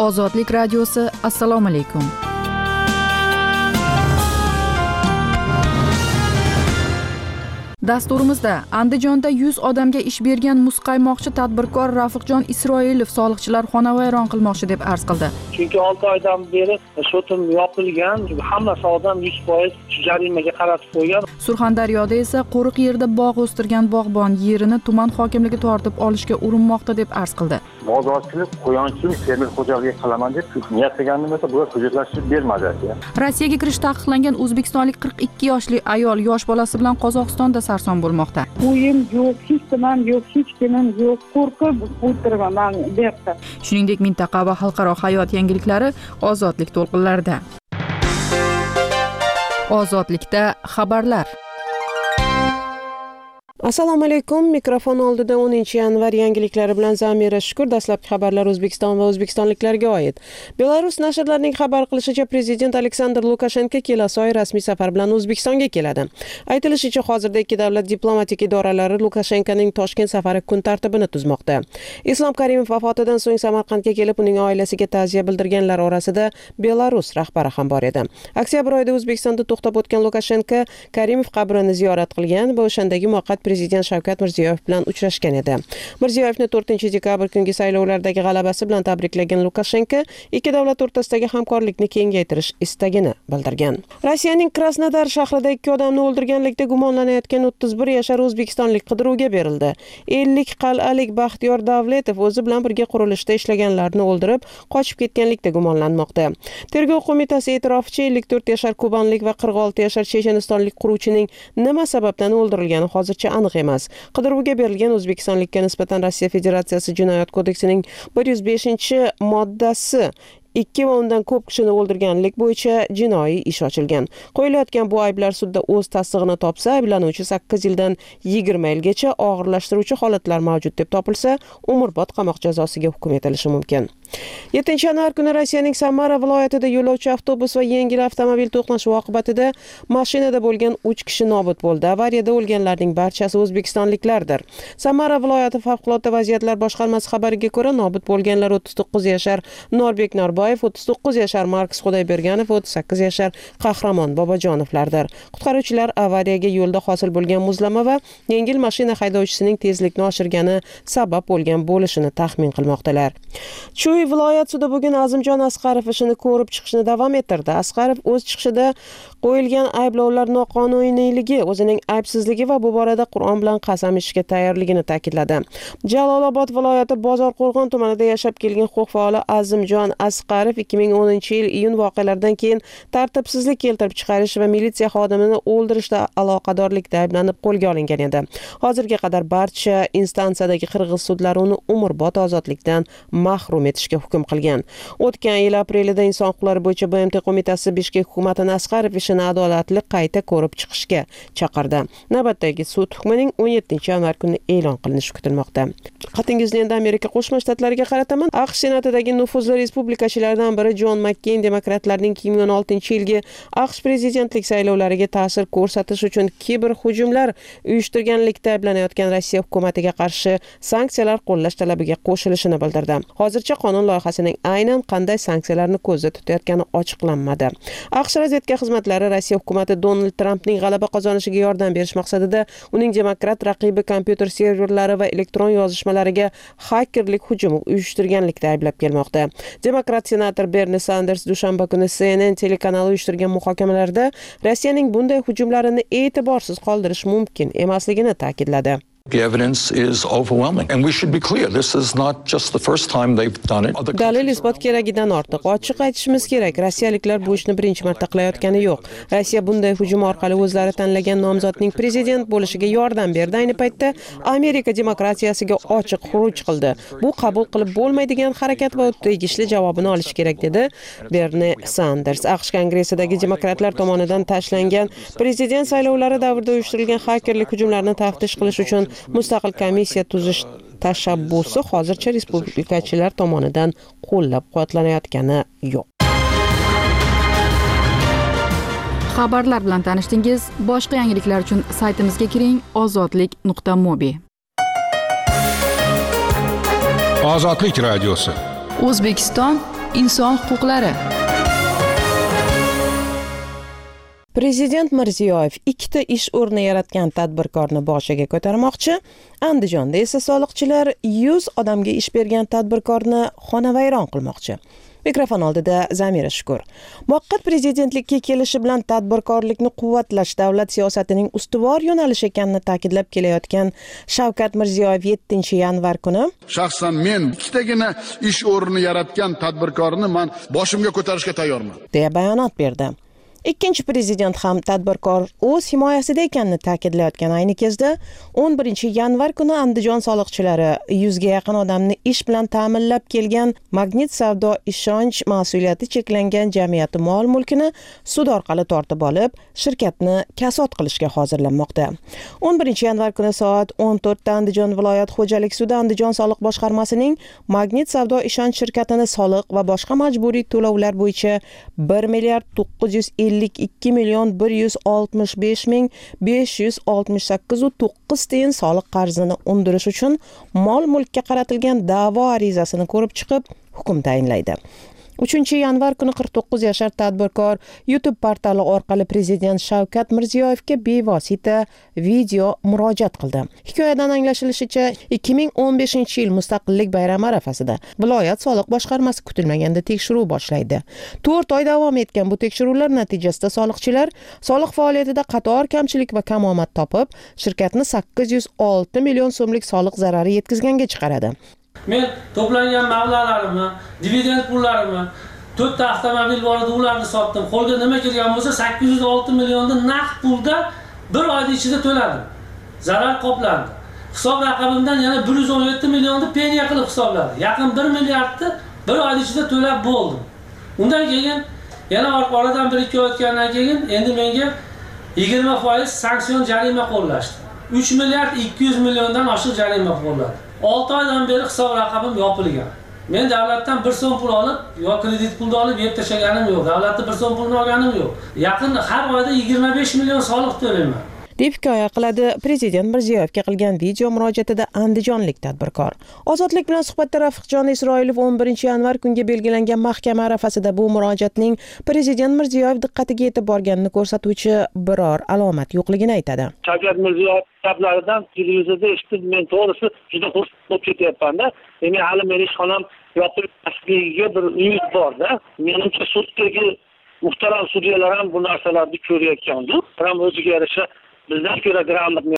Ozodlik radiosi, assalomu alaykum. Dasturimizda Andijonda 100 odamga ish bergan muzqaymoqchi tadbirkor Rafiqjon Isroilov soliqchilar xonavayron qilmoqchi deb arz qildi. Chunki 6 oydan beri shotim yopilgan, hammasi odam 100% jarimaga qaratib qo'ygan. Surxondaryoda esa qo'riq yerda bog' o'stirgan bog'bon yerini tuman hokimligi tortib olishga urinmoqda deb arz qildi. Bozorchilik, qo'yonchilik, fermer xo'jaligi qilaman deb niyatlagandim esa bular hujjatlashtirish bermadi. Rossiyaga kirish taqiqlangan o'zbekistonlik 42 yoshli ayol yosh bolasi bilan Qozog'istonda sarson bo'lmoqda. Uyim yo'q, hech kimam yo'q, hech kimim yo'q, qo'rqib o'tiraman bu yerda. Shuningdek, mintaqa va xalqaro hayot yangiliklari Ozodlik to'lqinlarida. Ozodlikda xabarlar. Assalomu alaykum. Mikrofon oldida 10-yanvar yangiliklari bilan Zamira Shukur. Dastlabki xabarlar O'zbekiston va o'zbekistonliklarga oid. Belarus nashrlarining xabar qilishicha, prezident Aleksandr Lukashenko kelasi oy rasmiy safar bilan O'zbekistonga keladi. Aytilishicha, hozirda ikki davlat diplomatik idoralari Lukashenkoning Toshkent safari kun tartibini tuzmoqda. Islom Karimov vafotidan so'ng Samarqandga kelib, uning oilasiga ta'ziya bildirganlar orasida Belarus rahbari ham bor edi. Oktyabr oyida O'zbekistonda to'xtab o'tgan Lukashenko Karimov qabrini ziyorat qilgan va o'shandagi muvaqqat prezident Shavkat Mirziyoyev bilan uchrashgan edi. Mirziyoyevni 4-dekabr kungi saylovlardagi g'alabasi bilan tabriklagan Lukashenko ikki davlat o'rtasidagi hamkorlikni kengaytirish istagini bildirgan. Rossiyaning Krasnodar shahrida 2 odamni o'ldirganlikda gumonlanayotgan 31 yashar o'zbekistonlik qidiruvga berildi. 50 qal'alik Baxtiyor Davletov o'zi bilan birga qurilishda ishlaganlarni o'ldirib, qochib ketganlikda gumonlanmoqda. Tergov qo'mitasi e'tiroficha 54 yashar kubanlik va 46 yashar chechenistonlik quruvchining nima sababdan o'ldirilgani hozircha aniq emas. Qidiruvga berilgan o'zbekistonlikka nisbatan Rossiya Federatsiyasi Jinoyat kodeksining 105-moddasi 2 va undan ko'p kishini o'ldirganlik bo'yicha jinoiy ish ochilgan. Qo'yilayotgan bu ayblar sudda o'z tasdig'ini topsa, ayblanuvchi 8 yildan 20 yilgacha og'irlashtiruvchi holatlar mavjud deb topilsa, umrbod qamoq jazosiga hukm etilishi mumkin. 7-yanvar kuni Rossiyaning Samara viloyatida yo'lovchi avtobus va yengil avtomobil to'qnashuvi oqibatida mashinada bo'lgan 3 kishi nobud bo'ldi. Avariyada o'lganlarning barchasi o'zbekistonliklardir. Samara viloyati favqulodda vaziyatlar boshqarmasi xabariga ko'ra, nobud bo'lganlar 39 yashar Norbek Norboyev, 39 yashar Markus Xudoyberganov, 38 yashar Qahramon Bobojonovlardir. Qutqaruvchilar avariyaga yo'lda hosil bo'lgan muzlama va yengil mashina haydovchisining tezlikni oshirgani sabab bo'lgan bo'lishini taxmin qilmoqdalar. Chuy viloyat sudi bugun Azimjon Asqarov ishini ko'rib chiqishni davom ettirdi. Asqarov o'z chiqishida qo'yilgan ayblovlar noqonuniyligi, o'zining aybsizligi va bu borada Qur'on bilan qasam ichishga tayyorligini ta'kidladi. Jalolobod viloyati Bozorqo'rg'on tumanida yashab kelgan huquq faoli Azimjon Asqarov 2010-yil iyun voqealaridan keyin tartibsizlik keltirib chiqarish va militsiya xodimini o'ldirishda aloqadorlikda ayblanib qo'lga olingan edi. Hozirga qadar barcha instansiyadagi qirg'iz sudlari uni umrbod ozodlikdan mahrum etishga hukm qilgan. O'tgan yil aprelida Inson huquqlari bo'yicha BMT qo'mitasi Bishkek hukumatini Asqarov ishini adolatli qayta ko'rib chiqishga chaqirdi. Navbatdagi sud hukmining 17-yanvar kuni e'lon qilinishi kutilmoqda. Xatingizni endi Amerika Qo'shma Shtatlariga qarataman. AQSh senatidagi nufuzli respublikachilardan biri Jon Makkeyn demokratlarning 2016-yilgi AQSh prezidentlik saylovlariga ta'sir ko'rsatish uchun kiberhujumlar uyushtirganlikda ayblanayotgan Rossiya hukumatiga qarshi sanksiyalar qo'llash talabiga qo'shilishini bildirdi. Hozircha qonun loyihasining aynan qanday sanksiyalarni ko'zda tutayotgani ochiqlanmadi. AQSh razvedka xizmatlari Rossiya hukumati Donald Trampning g'alaba qozonishiga yordam berish maqsadida uning demokrat raqibi kompyuter serverlari va elektron yozishmalariga xakerlik hujumi uyushtirganlikda ayblab kelmoqda. Demokrat senator Bernie Sanders dushanba kuni CNN telekanali uyushtirgan muhokamalarda Rossiyaning bunday hujumlarini e'tiborsiz qoldirish mumkin emasligini ta'kidladi. The evidence is overwhelming, and we should be clear, this is not just the first time they've done it. Dalil isbot keragidan ortiq. Ochiq aytishimiz kerak, rossiyaliklar bu ishni birinchi marta qilayotgani yo'q. Rossiya bunday hujum orqali o'zlari tanlagan nomzodning prezident bo'lishiga yordam berdi. Ayni paytda Amerika demokratiyasiga ochiq xuruj qildi. Bu qabul qilib bo'lmaydigan harakat va tegishli javobini olish kerak, dedi Bernie Sanders. AQSh Kongressidagi demokratlar tomonidan tashlangan prezident saylovlari davrida uyushtirilgan xakerlik hujumlarini taftish qilish uchun mustaqil komissiya tuzish tashabbusi hozircha respublikachilar tomonidan qo'llab-quvvatlanayotgani yo'q. Xabarlar bilan tanishdingiz. Boshqa yangiliklar uchun saytimizga kiring: ozodlik.mobi. Ozodlik radiosi. O'zbekiston inson huquqlari. Prezident Mirziyoyev ikkita ish o'rni yaratgan tadbirkorni boshiga ko'tarmoqchi. Andijonda esa soliqchilar 100 odamga ish bergan tadbirkorni xonavayron qilmoqchi. Mikrofon oldida Zamira Shukur. Muvaqqat prezidentlikka kelishi bilan tadbirkorlikni quvvatlash davlat siyosatining ustuvor yo'nalishi ekanini ta'kidlab kelayotgan Shavkat Mirziyoyev 7-yanvar kuni shaxsan men ikkitagina ish o'rnini yaratgan tadbirkorni men boshimga ko'tarishga tayyorman deya bayonot berdi. Ikkinchi prezident ham tadbirkor o'z himoyasida ekanini ta'kidlayotgan ayni kezda 11-yanvar kuni Andijon soliqchilari 100 ga yaqin odamni ish bilan ta'minlab kelgan Magnit savdo ishonch mas'uliyati cheklangan jamiyati mol-mulkini sud orqali tortib olib, shirkatni kasod qilishga hozirlanmoqda. 11-yanvar kuni soat 14 da Andijon viloyat xo'jalik sudi Andijon soliq boshqarmasining Magnit savdo ishonch shirkatini soliq va boshqa majburiy to'lovlar bo'yicha 1 milliard 952 million 165 ming 568.9 tiyin soliq qarzini undirish uchun mol-mulkka qaratilgan da'vo arizasini ko'rib chiqib, hukm tayinlaydi. 3-yanvar kuni 49 yashar tadbirkor YouTube portali orqali prezident Shavkat Mirziyoyevga bevosita video murojaat qildi. Hikoyadan anglashilishicha, 2015-yil Mustaqillik bayrami arafasida viloyat soliq boshqarmasi kutilmaganda tekshiruv boshlaydi. 4 oy davom etgan bu tekshiruvlar natijasida soliqchilar soliq faoliyatida qator kamchilik va kamomad topib, shirkatni 806 million so'mlik soliq zarari yetkazganga chiqaradi. Men to'plangan mablag'larimni, dividend pullarimni, 4 ta avtomobil bor edi, ularni sotdim. Qo'lga nima kelgan bo'lsa 806 millionni naqd pulda bir oy ichida to'ladim. Zarar qoplandi. Hisob raqamimdan yana 117 millionni penya qilib hisobladi. Yaqin 1 milliardni bir oy ichida to'lab bo'ldim. Undan keyin yana oradan 1-2 oy o'tgandan keyin endi menga 20% sanksiyon jarima qo'llashdi. 3 milliard 200 milliondan oshiq jarima qo'lladi. 6 oydan beri hisob raqamim yopilgan. Men davlatdan 1 so'm pul olib, yo kredit pulni olib yeb tashlaganim yo'q. Davlatdan 1 so'm pulni olganim yo'q. Yaqin har oyda 25 million soliq to'layman. deb hikoya qiladi prezident Mirziyoyevga qilgan video murojaatida andijonlik tadbirkor. Ozodlik bilan suhbatda Rafiqjon Isroilov 11-yanvar kunga belgilangan mahkama arafasida bu murojaatning prezident Mirziyoyev diqqatiga yetib borganini ko'rsatuvchi biror alomat yo'qligini aytadi. Shavkat Mirziyoyev gaplaridan televizorda eshitib, men to'g'risi juda xursand bo'lib ketyapman-da. Demak, hali meni ishxonam yopilmasligiga bir umid bor-da. Menimcha suddagi muhtaram sudyalar ham bu narsalarni ko'rayotgan-da. Ham o'ziga yarasha bizdan ko'ra gрамотный